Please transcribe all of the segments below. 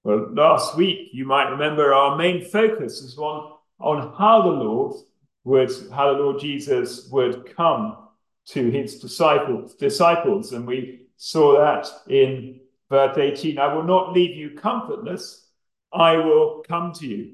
Well, last week, you might remember our main focus was on how how the Lord Jesus would come to his disciples. And we saw that in verse 18. I will not leave you comfortless. I will come to you.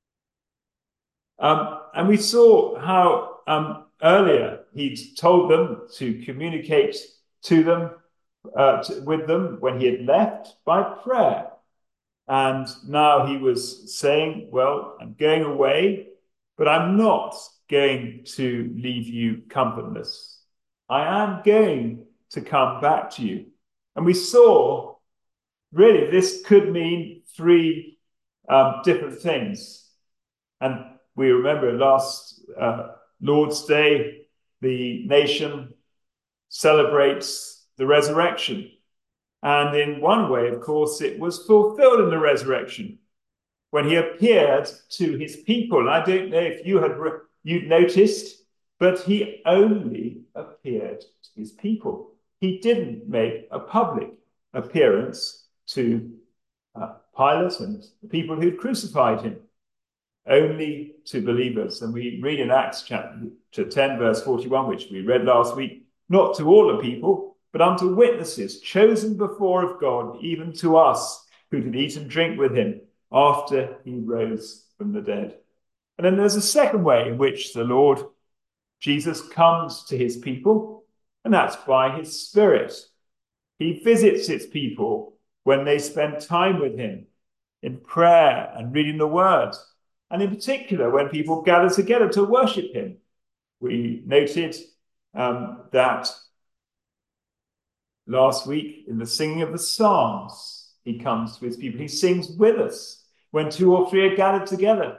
And we saw how earlier he'd told them to communicate to them, with them when he had left by prayer. And now he was saying, well, I'm going away, but I'm not going to leave you comfortless. I am going to come back to you. And we saw, really, this could mean three different things. And we remember last Lord's Day, the nation celebrates the resurrection. And in one way, of course, it was fulfilled in the resurrection when he appeared to his people. And I don't know if you'd noticed, but he only appeared to his people. He didn't make a public appearance to Pilate and the people who'd crucified him, only to believers. And we read in Acts chapter 10, verse 41, which we read last week, not to all the people, but unto witnesses chosen before of God, even to us who did eat and drink with him after he rose from the dead. And then there's a second way in which the Lord Jesus comes to his people, and that's by his Spirit. He visits his people when they spend time with him in prayer and reading the word, and in particular when people gather together to worship him. We noted that last week in the singing of the Psalms, he comes to his people. He sings with us when two or three are gathered together.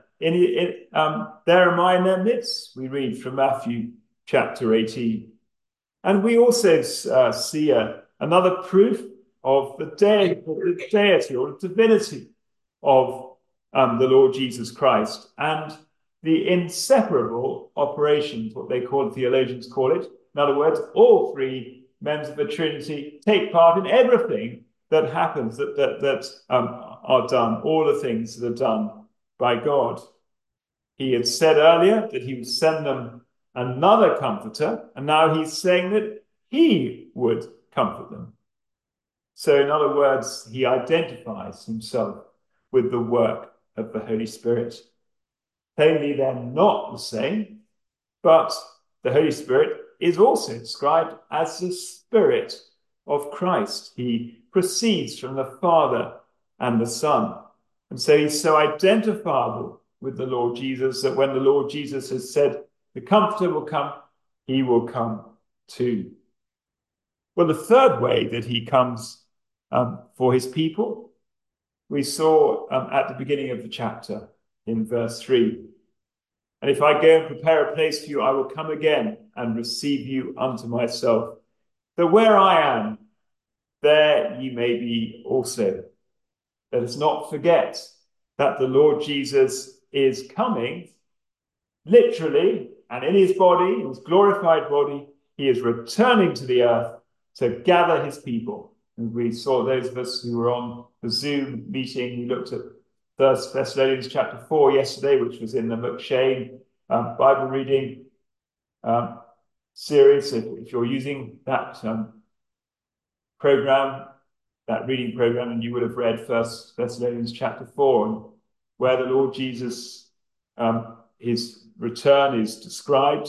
There am I in their midst, we read from Matthew chapter 18. And we also see another proof of the deity or the divinity of the Lord Jesus Christ and the inseparable operations, what theologians call it. In other words, all three members of the Trinity take part in everything that happens, that are done, all the things that are done by God. He had said earlier that he would send them another comforter, and now he's saying that he would comfort them. So in other words, he identifies himself with the work of the Holy Spirit. Plainly, they're not the same, but the Holy Spirit is also described as the Spirit of Christ. He proceeds from the Father and the Son. And so he's so identifiable with the Lord Jesus that when the Lord Jesus has said, the Comforter will come, he will come too. Well, the third way that he comes for his people, we saw at the beginning of the chapter in verse 3. And if I go and prepare a place for you, I will come again and receive you unto myself, that where I am, there ye may be also. Let us not forget that the Lord Jesus is coming literally, and in his body, his glorified body, he is returning to the earth to gather his people. And we saw those of us who were on the Zoom meeting, we looked at 1 Thessalonians chapter 4 yesterday, which was in the McShane Bible reading series. If you're using that program, that reading program, and you would have read 1 Thessalonians chapter 4, where the Lord Jesus, his return is described.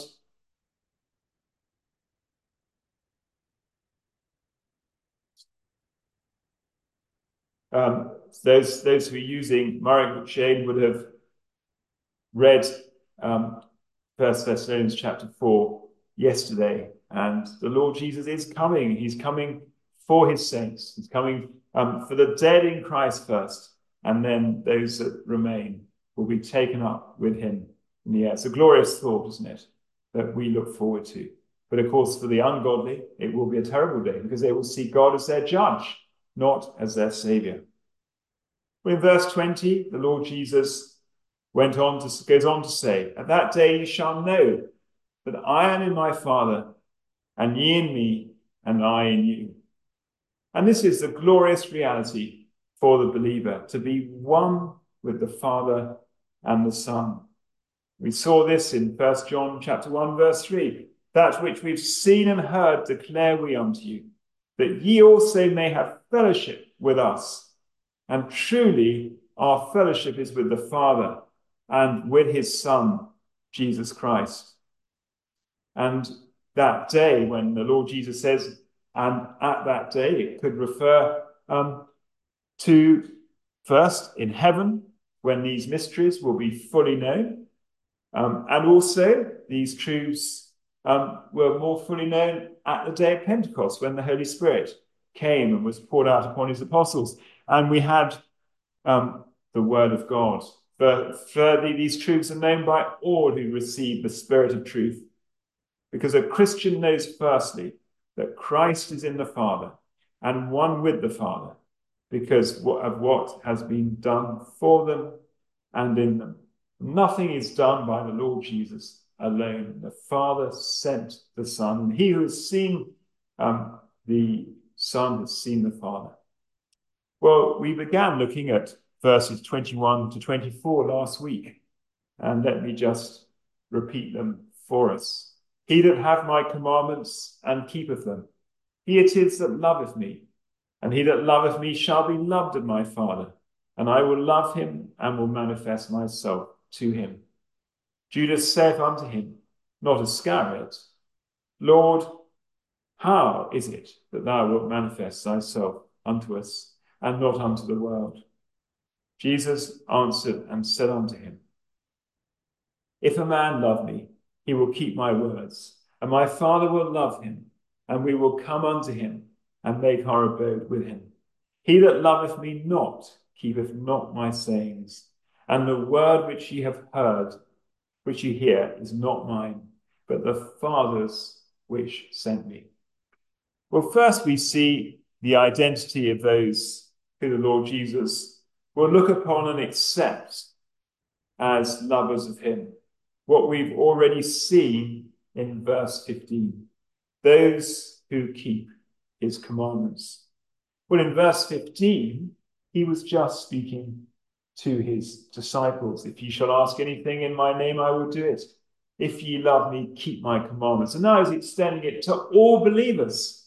Those who are using Murray McShane would have read 1 Thessalonians chapter 4 yesterday. And the Lord Jesus is coming. He's coming for his saints. He's coming for the dead in Christ first. And then those that remain will be taken up with him in the air. It's a glorious thought, isn't it? That we look forward to. But of course, for the ungodly, it will be a terrible day because they will see God as their judge, not as their savior. Well, in verse 20, the Lord Jesus goes on to say, at that day you shall know that I am in my Father, and ye in me, and I in you. And this is the glorious reality for the believer, to be one with the Father and the Son. We saw this in 1 John chapter 1, verse 3. That which we've seen and heard declare we unto you, that ye also may have fellowship with us. And truly our fellowship is with the Father and with his Son, Jesus Christ. And that day when the Lord Jesus says, and at that day, it could refer to first in heaven, when these mysteries will be fully known. And also these truths were more fully known at the day of Pentecost, when the Holy Spirit came and was poured out upon his apostles. And we had the word of God. But thirdly, these truths are known by all who receive the Spirit of truth, because a Christian knows firstly that Christ is in the Father and one with the Father, because of what has been done for them and in them. Nothing is done by the Lord Jesus alone. The Father sent the Son, and he who has seen the Son has seen the Father. Well, we began looking at verses 21 to 24 last week, and let me just repeat them for us. He that hath my commandments and keepeth them, he it is that loveth me, and he that loveth me shall be loved of my Father, and I will love him and will manifest myself to him. Judas saith unto him, not Iscariot, Lord, how is it that thou wilt manifest thyself unto us, and not unto the world? Jesus answered and said unto him, if a man love me, he will keep my words, and my Father will love him, and we will come unto him, and make our abode with him. He that loveth me not keepeth not my sayings, and the word which ye have heard, which ye hear, is not mine, but the Father's which sent me. Well, first we see the identity of those who the Lord Jesus will look upon and accept as lovers of him. What we've already seen in verse 15, those who keep his commandments. Well, in verse 15, he was just speaking to his disciples. If ye shall ask anything in my name, I will do it. If ye love me, keep my commandments. And now he's extending it to all believers.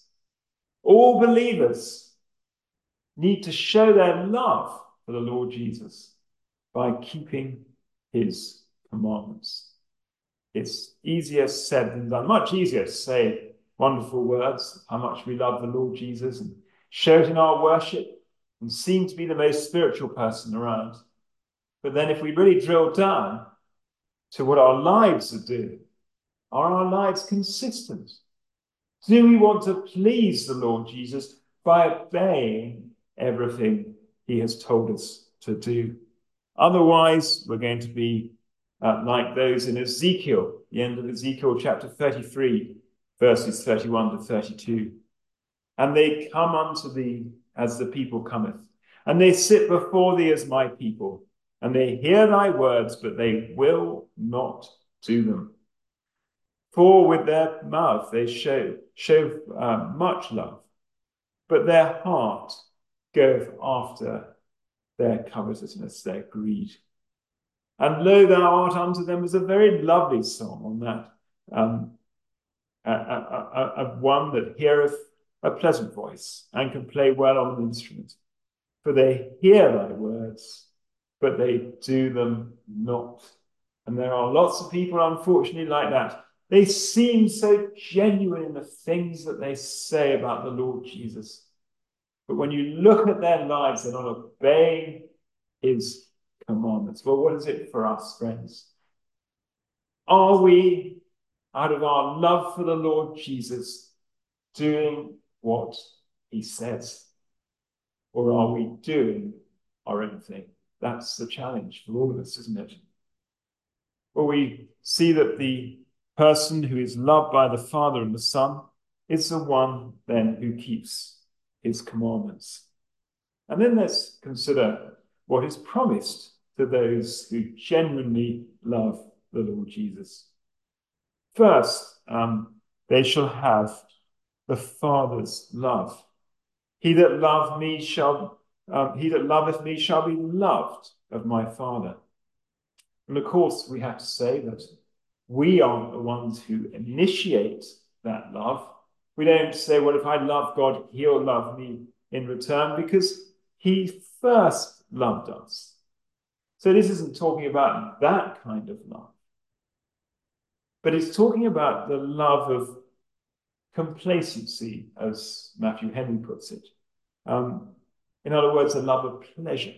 All believers need to show their love for the Lord Jesus by keeping his commandments. It's easier said than done. Much easier to say wonderful words, how much we love the Lord Jesus, and show it in our worship and seem to be the most spiritual person around. But then if we really drill down to what our lives are doing, are our lives consistent? Do we want to please the Lord Jesus by obeying everything he has told us to do? Otherwise, we're going to be like those in Ezekiel, the end of Ezekiel chapter 33, verses 31 to 32. And they come unto thee as the people cometh, and they sit before thee as my people, and they hear thy words, but they will not do them. For with their mouth they show much love, but their heart goeth after their covetousness, their greed. And lo, thou art unto them is a very lovely song on that, of one that heareth a pleasant voice and can play well on an instrument. For they hear thy words, but they do them not. And there are lots of people, unfortunately, like that. They seem so genuine in the things that they say about the Lord Jesus. But when you look at their lives, they're not obeying his commandments. Well, what is it for us, friends? Are we, out of our love for the Lord Jesus, doing what he says? Or are we doing our own thing? That's the challenge for all of us, isn't it? Well, we see that the person who is loved by the Father and the Son is the one then who keeps his commandments. And then let's consider what is promised to those who genuinely love the Lord Jesus. First, they shall have the Father's love. He that loveth me shall he that loveth me shall be loved of my Father. And of course, we have to say that we are the ones who initiate that love. We don't say, well, if I love God, he'll love me in return, because he first loved us. So this isn't talking about that kind of love, but it's talking about the love of complacency, as Matthew Henry puts it. In other words, a love of pleasure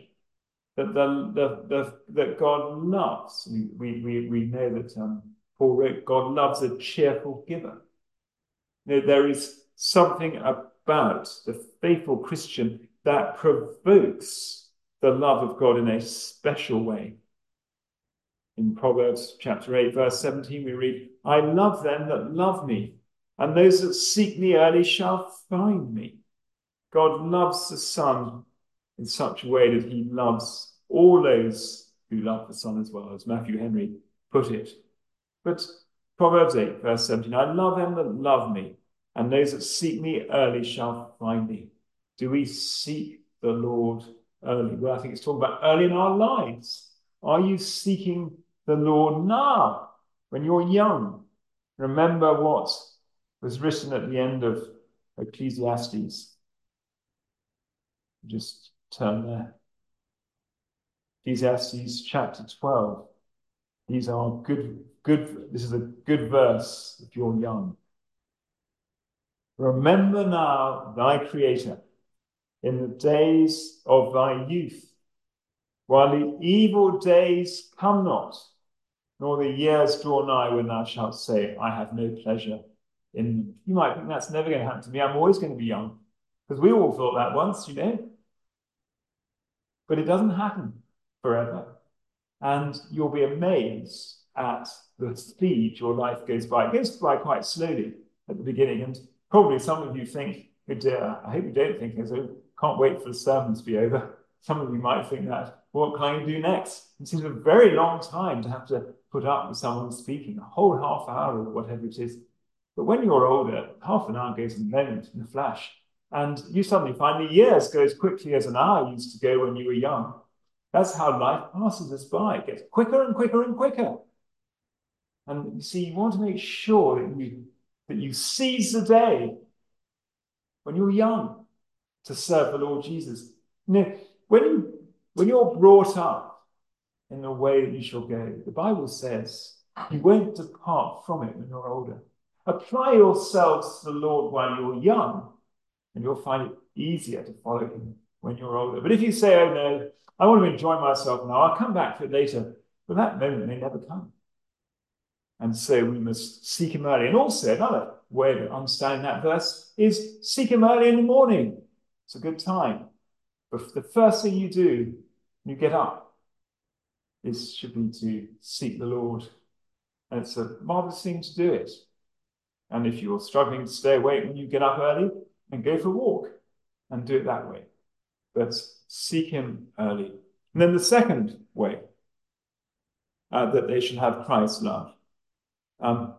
that God loves. We know that Paul wrote, God loves a cheerful giver. There is something about the faithful Christian that provokes the love of God in a special way. In Proverbs chapter 8, verse 17, we read, I love them that love me, and those that seek me early shall find me. God loves the Son in such a way that he loves all those who love the Son as well, as Matthew Henry put it. But Proverbs 8, verse 17, I love them that love me, and those that seek me early shall find me. Do we seek the Lord early? Well, I think it's talking about early in our lives. Are you seeking the Lord now, when you're young? Remember what was written at the end of Ecclesiastes. Just turn there. Ecclesiastes chapter 12. These are this is a good verse if you're young. Remember now thy Creator in the days of thy youth, while the evil days come not, nor the years draw nigh when thou shalt say, I have no pleasure in them. You might think that's never going to happen to me. I'm always going to be young. Because we all thought that once, you know. But it doesn't happen forever. And you'll be amazed at the speed your life goes by. It goes by quite slowly at the beginning. And probably some of you think, oh dear, I hope you don't think, I can't wait for the sermon to be over. Some of you might think that, what can I do next? It seems a very long time to have to put up with someone speaking, a whole half hour or whatever it is. But when you're older, half an hour goes in a moment, in a flash. And you suddenly find the years go as quickly as an hour used to go when you were young. That's how life passes us by. It gets quicker and quicker and quicker. And you see, you want to make sure that you seize the day when you're young to serve the Lord Jesus. You know, when you're brought up in the way that you shall go, the Bible says you won't depart from it when you're older. Apply yourselves to the Lord while you're young, and you'll find it easier to follow him when you're older. But if you say, oh no, I want to enjoy myself now, I'll come back to it later, well, that moment may never come. And so we must seek him early. And also another way of understanding that verse is seek him early in the morning. It's a good time. But the first thing you do when you get up should be to seek the Lord. And it's a marvelous thing to do it. And if you're struggling to stay awake when you get up early, then go for a walk and do it that way. But seek him early. And then the second way that they should have Christ's love. And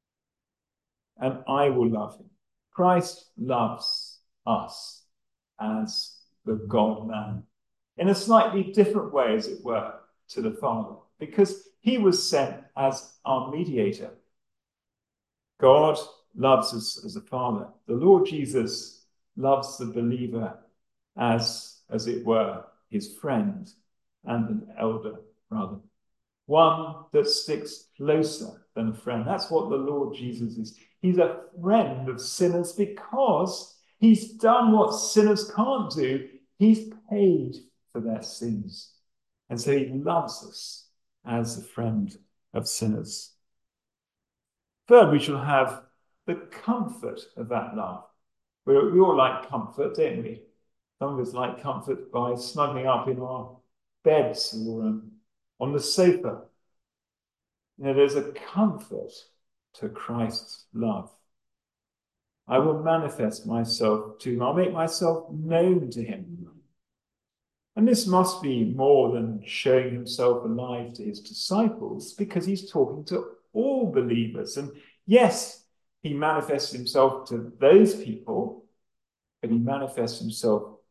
I will love him. Christ loves us as the God-man in a slightly different way, as it were, to the Father, because he was sent as our mediator. God loves us as a father. The Lord Jesus loves the believer as it were, his friend and an elder brother. One that sticks closer than a friend. That's what the Lord Jesus is. He's a friend of sinners because he's done what sinners can't do. He's paid for their sins. And so he loves us as a friend of sinners. Third, we shall have the comfort of that love. We all like comfort, don't we? Some of us like comfort by snuggling up in our beds or on the sofa. You know, there's a comfort to Christ's love. I will manifest myself to him. I'll make myself known to him. And this must be more than showing himself alive to his disciples, because he's talking to all believers. And yes, he manifests himself to those people, but he manifests himself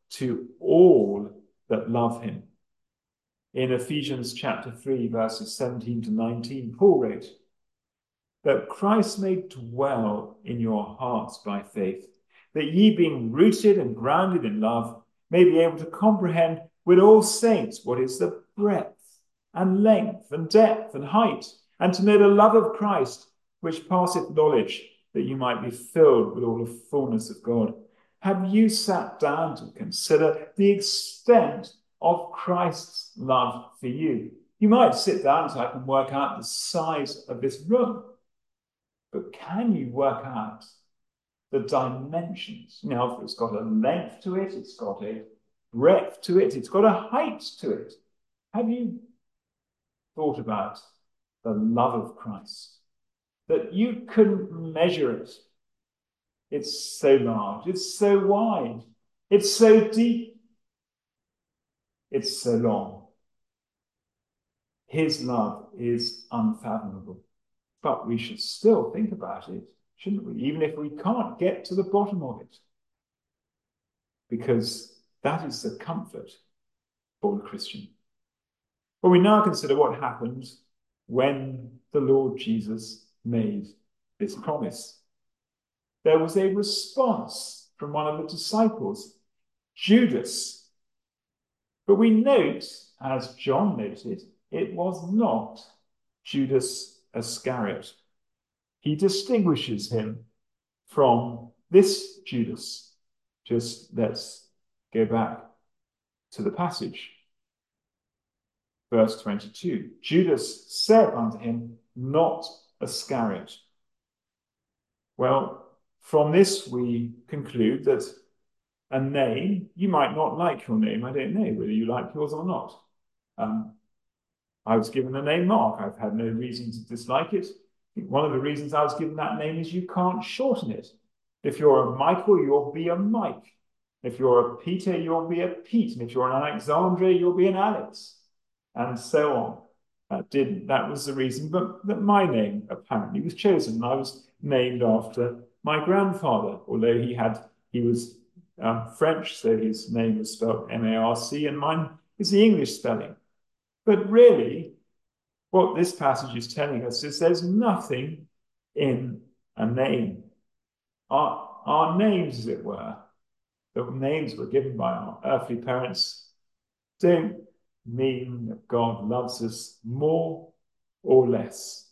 to all that love him. In Ephesians chapter 3, verses 17 to 19, Paul wrote, that Christ may dwell in your hearts by faith, that ye being rooted and grounded in love, may be able to comprehend with all saints what is the breadth and length and depth and height, and to know the love of Christ, which passeth knowledge, that you might be filled with all the fullness of God. Have you sat down to consider the extent of Christ's love for you? You might sit down so I can work out the size of this room. But can you work out the dimensions? Now, it's got a length to it, it's got a breadth to it, it's got a height to it. Have you thought about the love of Christ? That you couldn't measure it. It's so large, it's so wide, it's so deep, it's so long. His love is unfathomable. But we should still think about it, shouldn't we? Even if we can't get to the bottom of it. Because that is the comfort for the Christian. Well, we now consider what happened when the Lord Jesus made this promise. There was a response from one of the disciples, Judas. But we note, as John noted, it was not Judas Iscariot. He distinguishes him from this Judas. Just let's go back to the passage. Verse 22. Judas said unto him, not Iscariot. Well, from this we conclude that a name, you might not like your name. I don't know whether you like yours or not. I was given the name Mark. I've had no reason to dislike it. One of the reasons I was given that name is you can't shorten it. If you're a Michael, you'll be a Mike. If you're a Peter, you'll be a Pete. And if you're an Alexandra, you'll be an Alex. And so on. That was the reason, but that my name apparently was chosen. I was named after my grandfather, although he was French, so his name was spelled M-A-R-C, and mine is the English spelling. But really, what this passage is telling us is there's nothing in a name. Our names, as it were, the names were given by our earthly parents, don't mean that God loves us more or less.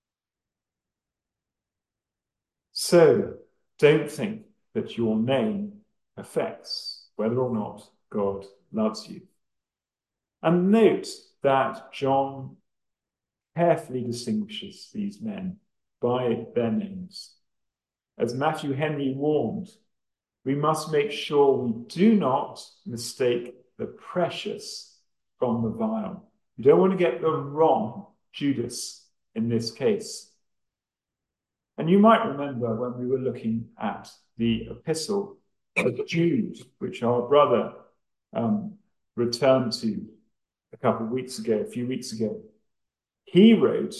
So don't think that your name affects whether or not God loves you. And note that John carefully distinguishes these men by their names. As Matthew Henry warned, we must make sure we do not mistake the precious from the vile. You don't want to get the wrong Judas in this case. And you might remember when we were looking at the epistle of Jude, which our brother returned to a few weeks ago. He wrote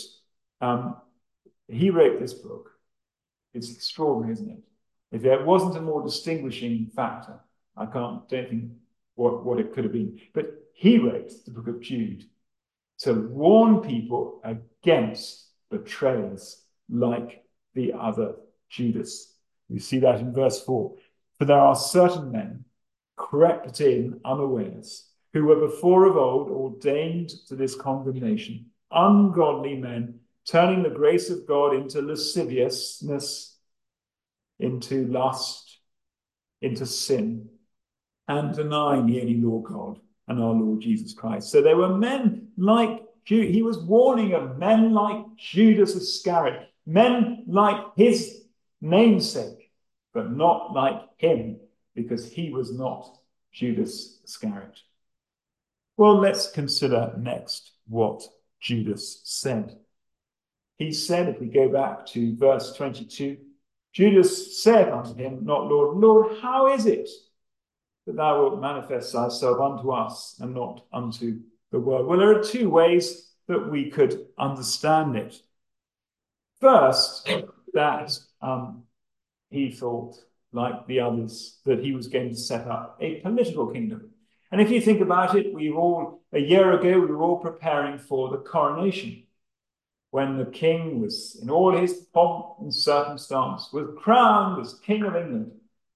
this book. It's extraordinary, isn't it? If there wasn't a more distinguishing factor, I don't think what it could have been. But he wrote the book of Jude to warn people against betrayers like the other Judas. You see that in verse 4. For there are certain men crept in unawares, who were before of old ordained to this condemnation, ungodly men, turning the grace of God into lasciviousness, into lust, into sin, and denying the only Lord God and our Lord Jesus Christ. So there were men like Judas. He was warning of men like Judas Iscariot, men like his namesake, but not like him, because he was not Judas Iscariot. Well, let's consider next what Judas said. He said, if we go back to verse 22, Judas said unto him, not Lord, Lord, how is it that thou wilt manifest thyself unto us and not unto the world? Well, there are two ways that we could understand it. First, that he thought like the others, that he was going to set up a political kingdom. And if you think about it, a year ago, we were all preparing for the coronation, when the king was in all his pomp and circumstance, was crowned as King of England.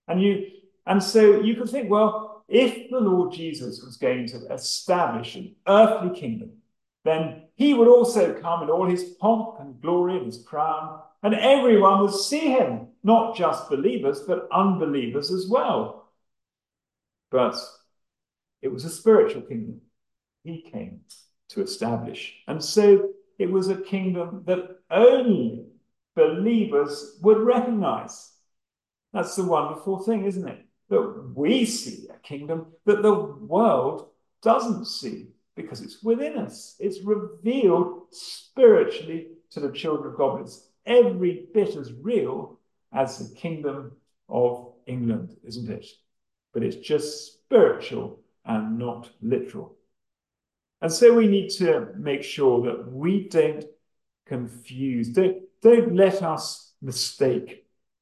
And so you could think, well, if the Lord Jesus was going to establish an earthly kingdom, then he would also come in all his pomp and glory and his crown, and everyone would see him, not just believers, but unbelievers as well. But it was a spiritual kingdom he came to establish. And so it was a kingdom that only believers would recognize. That's the wonderful thing, isn't it? That we see a kingdom that the world doesn't see, because it's within us. It's revealed spiritually to the children of God. It's every bit as real as the kingdom of England, isn't it? But it's just spiritual and not literal. And so we need to make sure that we don't confuse, don't let us mistake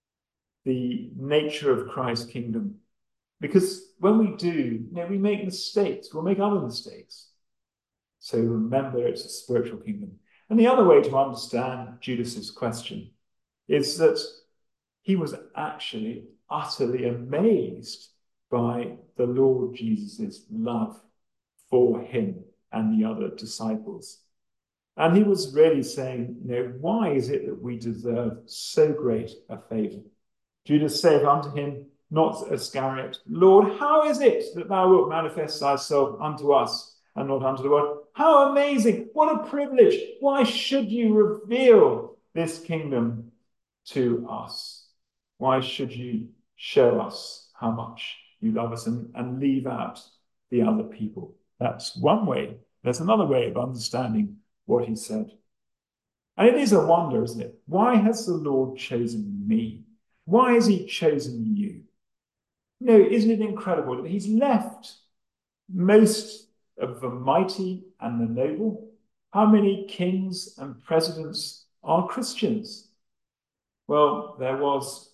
the nature of Christ's kingdom. Because when we do, we make mistakes. We'll make other mistakes. So remember, it's a spiritual kingdom. And the other way to understand Judas's question is that he was actually utterly amazed by the Lord Jesus' love for him and the other disciples. And he was really saying, why is it that we deserve so great a favor? Judas saith unto him, not Iscariot, Lord, how is it that thou wilt manifest thyself unto us and not unto the world? How amazing! What a privilege! Why should you reveal this kingdom to us? Why should you show us how much you love us and leave out the other people? That's one way. There's another way of understanding what he said. And it is a wonder, isn't it? Why has the Lord chosen me? Why has he chosen you? Isn't it incredible that he's left most of the mighty and the noble? How many kings and presidents are Christians? Well, there was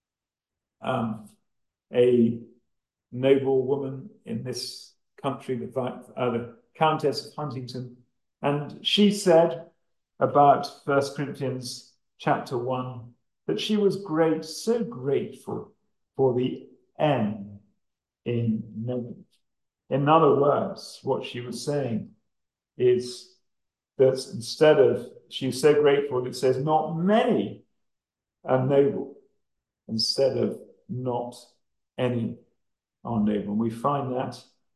a noble woman in this country, the Countess of Huntington, and she said about 1 Corinthians chapter 1 that she was so grateful for the N in noble. In other words, what she was saying is that instead of, she was so grateful, it says, not many are noble, instead of not any are noble. And we find that,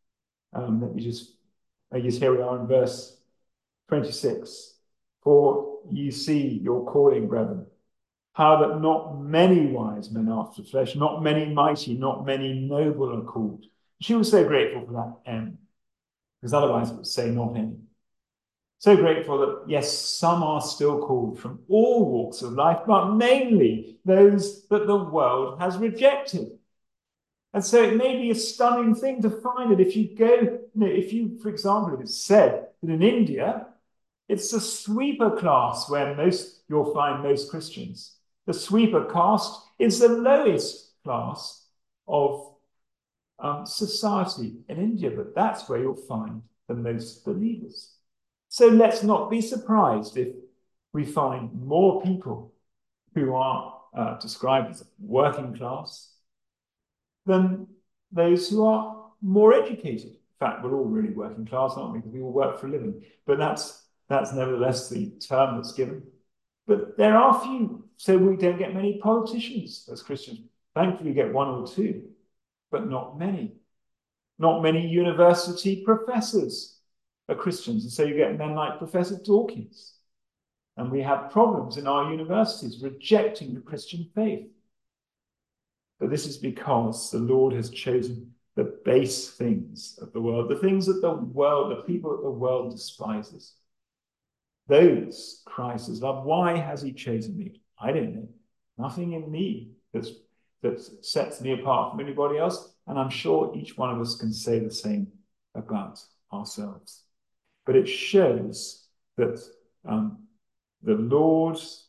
I guess here we are in verse 26. For you see your calling, brethren, how that not many wise men after the flesh, not many mighty, not many noble are called. She was so grateful for that M, because otherwise it would say not any. So grateful that, yes, some are still called from all walks of life, but mainly those that the world has rejected. And so it may be a stunning thing to find that if you go, for example, it's said that in India, it's the sweeper class where you'll find most Christians. The sweeper caste is the lowest class of society in India, but that's where you'll find the most believers. So let's not be surprised if we find more people who are described as working class than those who are more educated. In fact, we're all really working class, aren't we? Because we all work for a living. But that's nevertheless the term that's given. But there are few, so we don't get many politicians as Christians. Thankfully, we get one or two, but not many. Not many university professors are Christians. And so you get men like Professor Dawkins. And we have problems in our universities rejecting the Christian faith. But this is because the Lord has chosen the base things of the world, the things that the people that the world despises. Those Christ has loved. Why has he chosen me? I don't know. Nothing in me that sets me apart from anybody else. And I'm sure each one of us can say the same about ourselves. But it shows that the Lord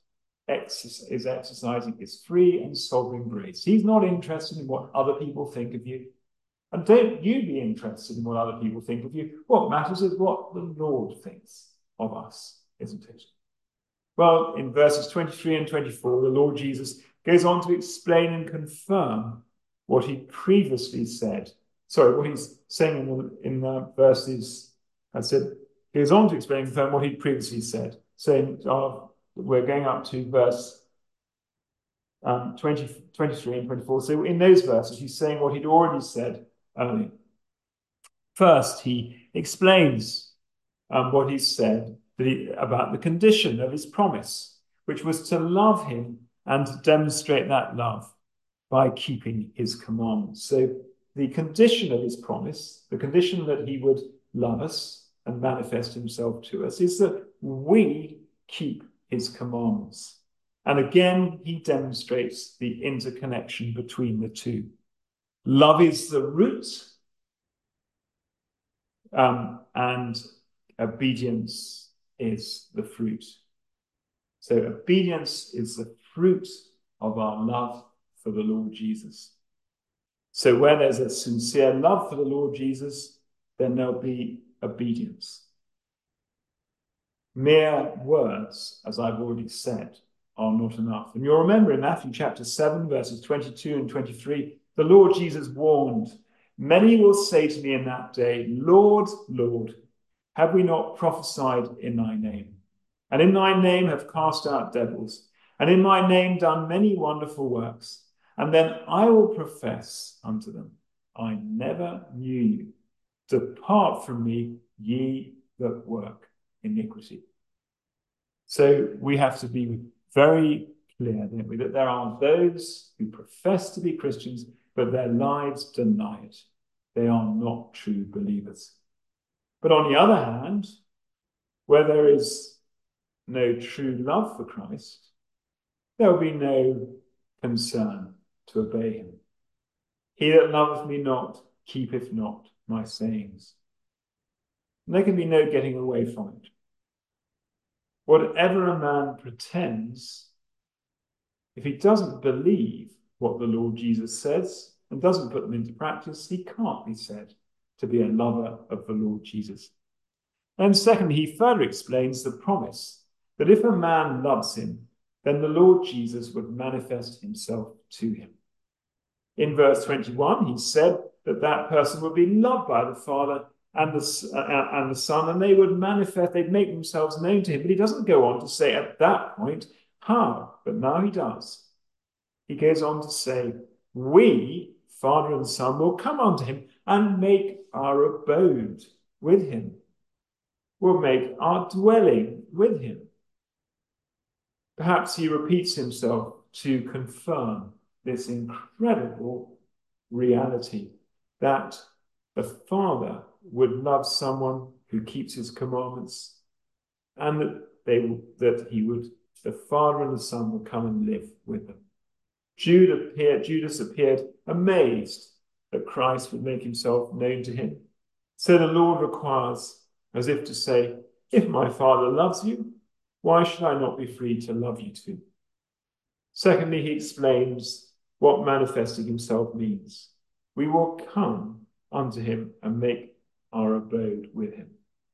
is exercising his free and sovereign grace. He's not interested in what other people think of you. And don't you be interested in what other people think of you. What matters is what the Lord thinks of us, isn't it? Well, in verses 23 and 24, the Lord Jesus goes on to explain and confirm what he previously said. Sorry, what he's saying in the verses, I said, he goes on to explain and confirm what he previously said. Saying, we're going up to verse 23 and 24. So in those verses, he's saying what he'd already said earlier. First, he explains what he said about the condition of his promise, which was to love him and to demonstrate that love by keeping his commandments. So the condition of his promise, the condition that he would love us and manifest himself to us, is that we keep his commandments. And again, he demonstrates the interconnection between the two. Love is the root, and obedience is the fruit. So obedience is the fruit of our love for the Lord Jesus. So where there's a sincere love for the Lord Jesus, then there'll be obedience. Mere words, as I've already said, are not enough. And you'll remember in Matthew chapter 7, verses 22 and 23, the Lord Jesus warned, "Many will say to me in that day, Lord, Lord, have we not prophesied in thy name? And in thy name have cast out devils, and in my name done many wonderful works. And then I will profess unto them, I never knew you. Depart from me, ye that work iniquity." So we have to be very clear, don't we, that there are those who profess to be Christians, but their lives deny it. They are not true believers. But on the other hand, where there is no true love for Christ, there will be no concern to obey him. He that loveth me not, keepeth not my sayings. And there can be no getting away from it. Whatever a man pretends, if he doesn't believe what the Lord Jesus says and doesn't put them into practice, he can't be said to be a lover of the Lord Jesus. And secondly, he further explains the promise that if a man loves him, then the Lord Jesus would manifest himself to him. In verse 21, he said that that person would be loved by the Father and the Son, and they would manifest, they'd make themselves known to him. But he doesn't go on to say at that point how, but now he does. He goes on to say, we, Father and Son, will come unto him and make our abode with him. We'll make our dwelling with him. Perhaps he repeats himself to confirm this incredible reality that the Father would love someone who keeps his commandments, and that the Father and the Son would come and live with them. Judas appeared amazed that Christ would make himself known to him. So the Lord requires, as if to say, if my Father loves you, why should I not be free to love you too? Secondly, he explains what manifesting himself means. We will come unto him and make our abode with him.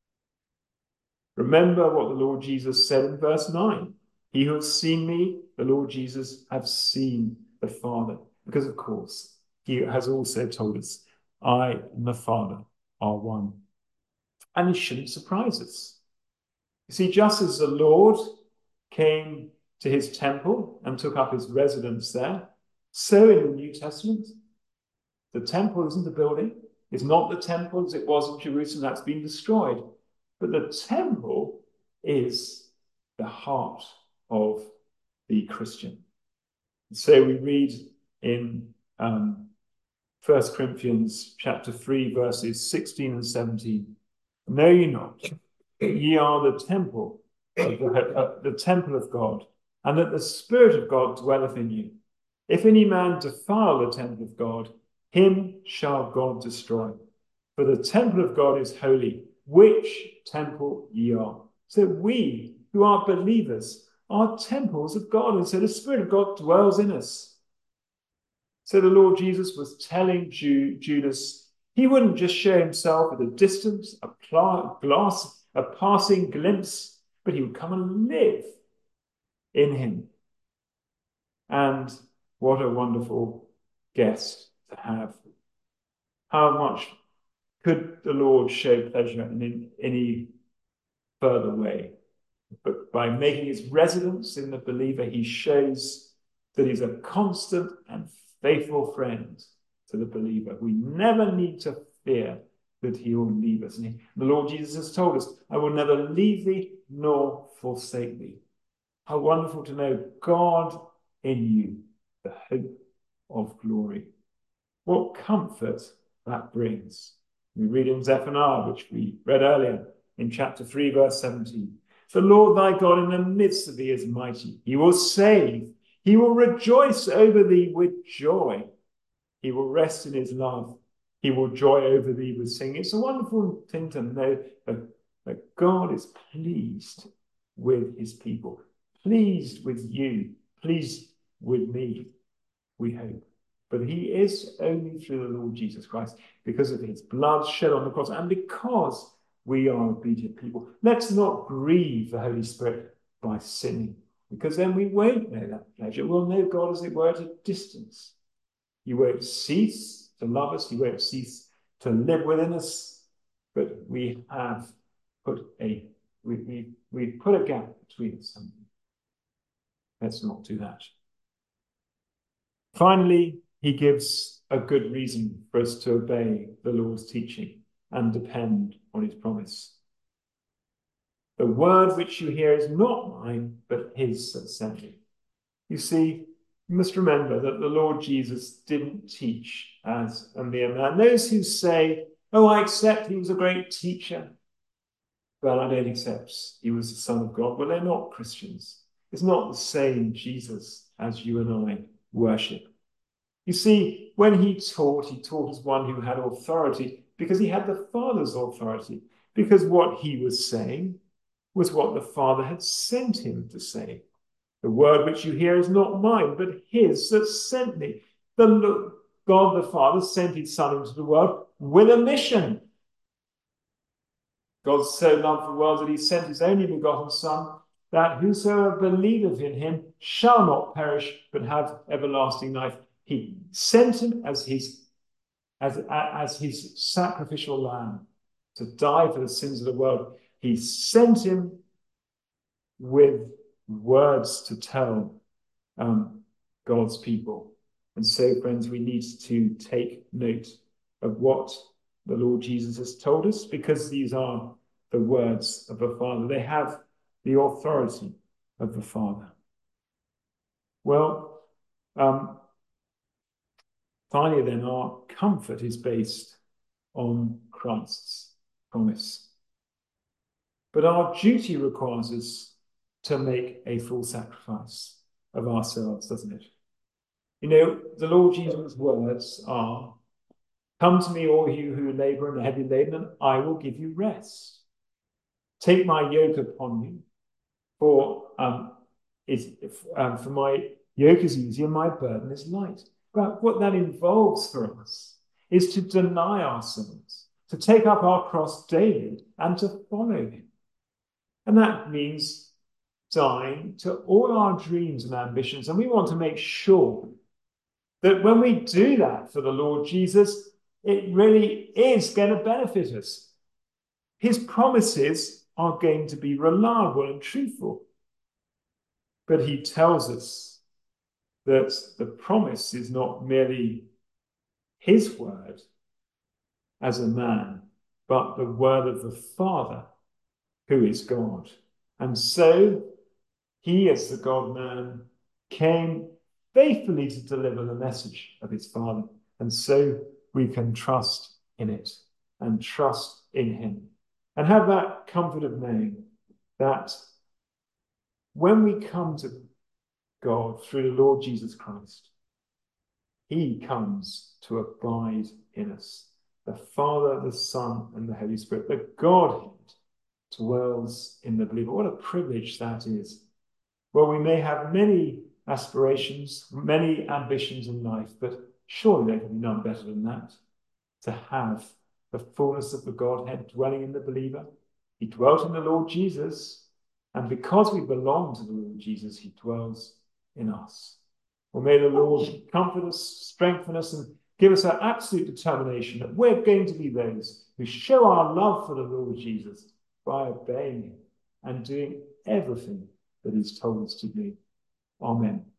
Remember what the Lord Jesus said in verse 9. He who has seen me, the Lord Jesus, have seen the Father. Because, of course, he has also told us, I and the Father are one. And it shouldn't surprise us. You see, just as the Lord came to his temple and took up his residence there, so in the New Testament, the temple isn't a building. It's not the temple as it was in Jerusalem. That's been destroyed. But the temple is the heart of the Christian. So we read in 1 Corinthians chapter 3, verses 16 and 17, know ye not, ye are the temple of the temple of God, and that the Spirit of God dwelleth in you. If any man defile the temple of God, him shall God destroy. For the temple of God is holy, which temple ye are. So we, who are believers, are temples of God. And so the Spirit of God dwells in us. So the Lord Jesus was telling Judas he wouldn't just show himself at a distance, a passing glimpse, but he would come and live in him. And what a wonderful guest to have. How much could the Lord show pleasure in any further way? But by making his residence in the believer, he shows that he's a constant and faithful friend to the believer. We never need to fear that he will leave us. And the Lord Jesus has told us, I will never leave thee nor forsake thee. How wonderful to know God in you, the hope of glory. What comfort that brings. We read in Zephaniah, which we read earlier in chapter 3, verse 17. The Lord thy God in the midst of thee is mighty. He will save. He will rejoice over thee with joy. He will rest in his love. He will joy over thee with singing. It's a wonderful thing to know that God is pleased with his people, pleased with you, pleased with me, we hope. But he is only through the Lord Jesus Christ, because of his blood shed on the cross and because we are obedient people. Let's not grieve the Holy Spirit by sinning, because then we won't know that pleasure. We'll know God, as it were, at a distance. He won't cease to love us. He won't cease to live within us. But we have put a gap between us. Let's not do that. Finally, he gives a good reason for us to obey the Lord's teaching and depend on his promise. The word which you hear is not mine, but his that sent me. You see, you must remember that the Lord Jesus didn't teach as a mere man. Those who say, oh, I accept he was a great teacher, but I don't accept he was the Son of God. Well, they're not Christians. It's not the same Jesus as you and I worship. You see, when he taught as one who had authority, because he had the Father's authority, because what he was saying was what the Father had sent him to say. The word which you hear is not mine, but his that sent me. God the Father sent his Son into the world with a mission. God so loved the world that he sent his only begotten Son, that whosoever believeth in him shall not perish, but have everlasting life. He sent him as his sacrificial lamb to die for the sins of the world. He sent him with words to tell God's people. And so, friends, we need to take note of what the Lord Jesus has told us, because these are the words of the Father. They have the authority of the Father. Well, finally, then, our comfort is based on Christ's promise. But our duty requires us to make a full sacrifice of ourselves, doesn't it? You know, the Lord Jesus' words are, come to me, all you who labor and are heavy laden, and I will give you rest. Take my yoke upon you, for my yoke is easy and my burden is light. But what that involves for us is to deny ourselves, to take up our cross daily and to follow him. And that means dying to all our dreams and ambitions. And we want to make sure that when we do that for the Lord Jesus, it really is going to benefit us. His promises are going to be reliable and truthful. But he tells us that the promise is not merely his word as a man, but the word of the Father, who is God. And so he, as the God-man, came faithfully to deliver the message of his Father. And so we can trust in it and trust in him and have that comfort of knowing that when we come to God through the Lord Jesus Christ, he comes to abide in us. The Father, the Son, and the Holy Spirit, the Godhead, dwells in the believer. What a privilege that is. Well, we may have many aspirations, many ambitions in life, but surely there can be none better than that. To have the fullness of the Godhead dwelling in the believer. He dwelt in the Lord Jesus, and because we belong to the Lord Jesus, he dwells in us. Well, may the Lord comfort us, strengthen us, and give us our absolute determination that we're going to be those who show our love for the Lord Jesus by obeying him and doing everything that he's told us to do. Amen.